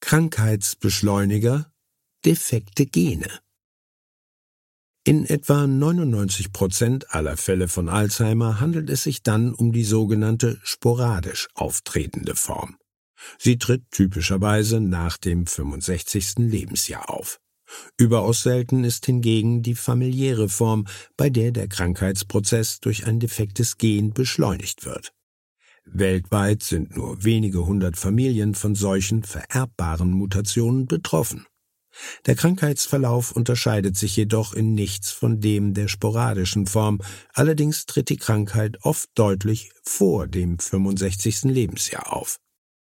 Krankheitsbeschleuniger, defekte Gene. In etwa 99% aller Fälle von Alzheimer handelt es sich dann um die sogenannte sporadisch auftretende Form. Sie tritt typischerweise nach dem 65. Lebensjahr auf. Überaus selten ist hingegen die familiäre Form, bei der der Krankheitsprozess durch ein defektes Gen beschleunigt wird. Weltweit sind nur wenige hundert Familien von solchen vererbbaren Mutationen betroffen. Der Krankheitsverlauf unterscheidet sich jedoch in nichts von dem der sporadischen Form, allerdings tritt die Krankheit oft deutlich vor dem 65. Lebensjahr auf.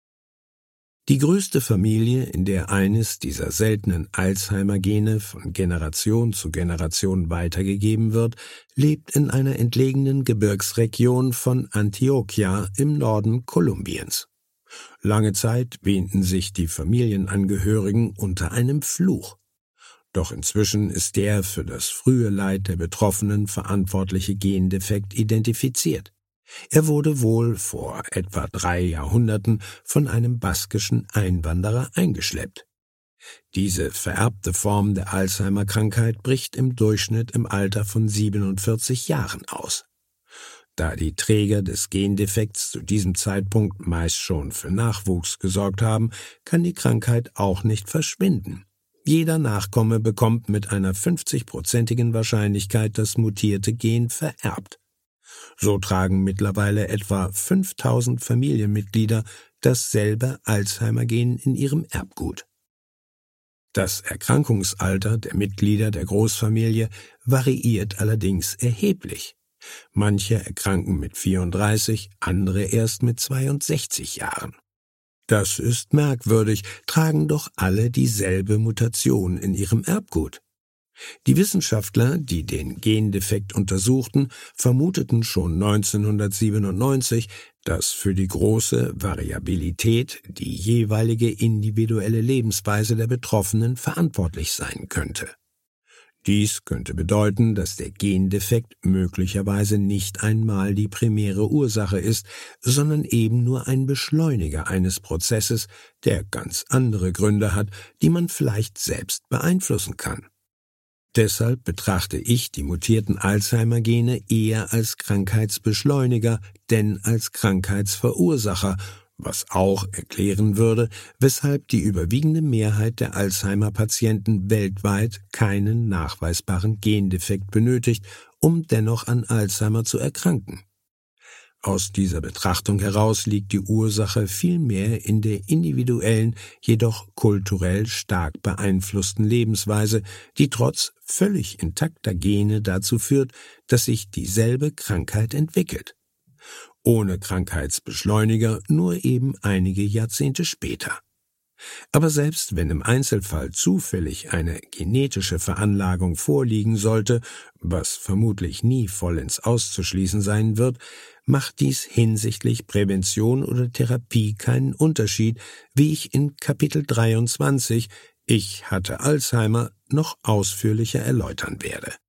Die größte Familie, in der eines dieser seltenen Alzheimer-Gene von Generation zu Generation weitergegeben wird, lebt in einer entlegenen Gebirgsregion von Antioquia im Norden Kolumbiens. Lange Zeit wähnten sich die Familienangehörigen unter einem Fluch. Doch inzwischen ist der für das frühe Leid der Betroffenen verantwortliche Gendefekt identifiziert. Er wurde wohl vor etwa 3 Jahrhunderten von einem baskischen Einwanderer eingeschleppt. Diese vererbte Form der Alzheimer-Krankheit bricht im Durchschnitt im Alter von 47 Jahren aus. Da die Träger des Gendefekts zu diesem Zeitpunkt meist schon für Nachwuchs gesorgt haben, kann die Krankheit auch nicht verschwinden. Jeder Nachkomme bekommt mit einer 50-prozentigen Wahrscheinlichkeit das mutierte Gen vererbt. So tragen mittlerweile etwa 5000 Familienmitglieder dasselbe Alzheimer-Gen in ihrem Erbgut. Das Erkrankungsalter der Mitglieder der Großfamilie variiert allerdings erheblich. Manche erkranken mit 34, andere erst mit 62 Jahren. Das ist merkwürdig, tragen doch alle dieselbe Mutation in ihrem Erbgut. Die Wissenschaftler, die den Gendefekt untersuchten, vermuteten schon 1997, dass für die große Variabilität die jeweilige individuelle Lebensweise der Betroffenen verantwortlich sein könnte. Dies könnte bedeuten, dass der Gendefekt möglicherweise nicht einmal die primäre Ursache ist, sondern eben nur ein Beschleuniger eines Prozesses, der ganz andere Gründe hat, die man vielleicht selbst beeinflussen kann. Deshalb betrachte ich die mutierten Alzheimer-Gene eher als Krankheitsbeschleuniger, denn als Krankheitsverursacher, was auch erklären würde, weshalb die überwiegende Mehrheit der Alzheimer-Patienten weltweit keinen nachweisbaren Gendefekt benötigt, um dennoch an Alzheimer zu erkranken. Aus dieser Betrachtung heraus liegt die Ursache vielmehr in der individuellen, jedoch kulturell stark beeinflussten Lebensweise, die trotz völlig intakter Gene dazu führt, dass sich dieselbe Krankheit entwickelt. Ohne Krankheitsbeschleuniger nur eben einige Jahrzehnte später. Aber selbst wenn im Einzelfall zufällig eine genetische Veranlagung vorliegen sollte, was vermutlich nie vollends auszuschließen sein wird, macht dies hinsichtlich Prävention oder Therapie keinen Unterschied, wie ich in Kapitel 23 »Ich hatte Alzheimer« noch ausführlicher erläutern werde.